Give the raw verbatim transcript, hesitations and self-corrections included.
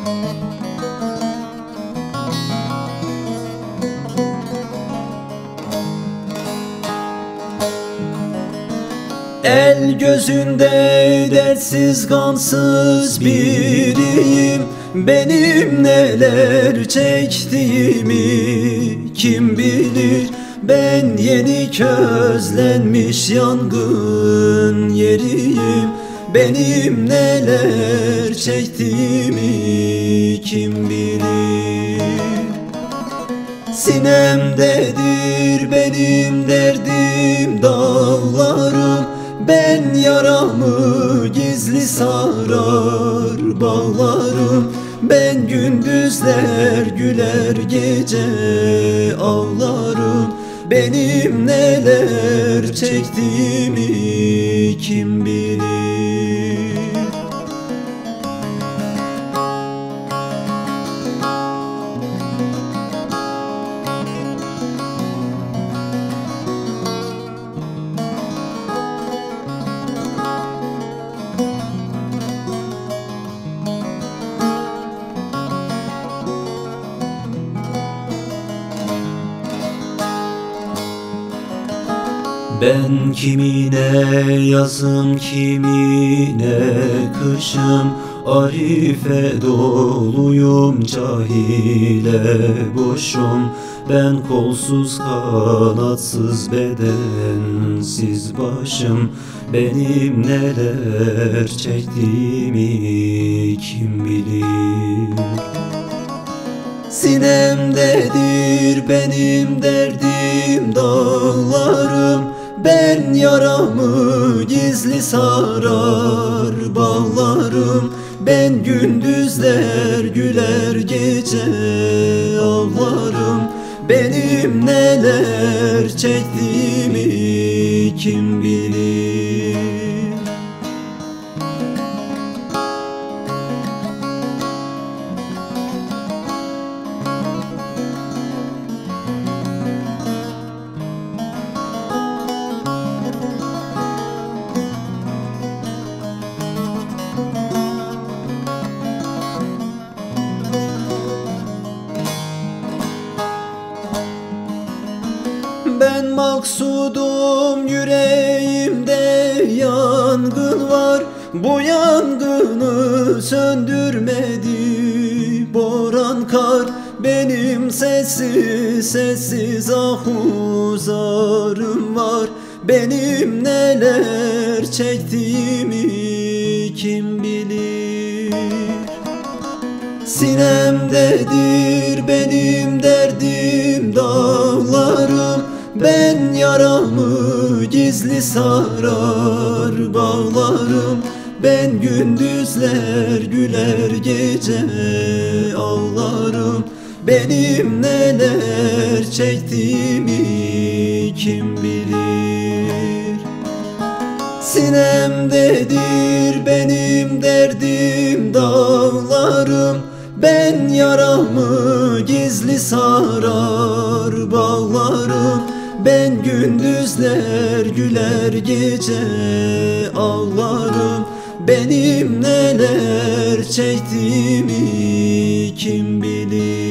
El gözünde dertsiz gansız biriyim. Benim neler çektiğimi kim bilir? Ben yeni közlenmiş yangın yeriyim. Benim neler çektiğimi kim bilir? Sinemdedir benim derdim dağlarım. Ben yaramı gizli sarar bağlarım. Ben gündüzler güler gece ağlarım. Benim neler çektiğimi kim bilir? Ben kimine yazım, kimine kışım. Arife doluyum, cahile boşum. Ben kolsuz kanatsız bedensiz başım. Benim neler çektiğimi kim bilir? Sinemdedir benim derdim dağlarım. Ben yaramı gizli sarar bağlarım. Ben gündüzler güler gece ağlarım. Benim neler çektiğimi kim bilir? Ben maksudum, yüreğimde yangın var. Bu yangını söndürmedi boran kar. Benim sessiz sessiz ahuzarım var. Benim neler çektiğimi kim bilir? Sinemdedir benim derdim dağlarım. Ben yaramı gizli sarar bağlarım. Ben gündüzler güler gece ağlarım. Benim neler çektiğimi kim bilir? Sinemdedir benim derdim dağlarım. Ben yaramı gizli sarar bağlarım. Ben gündüzler güler gece ağlarım. Benim neler çektiğimi kim bilir?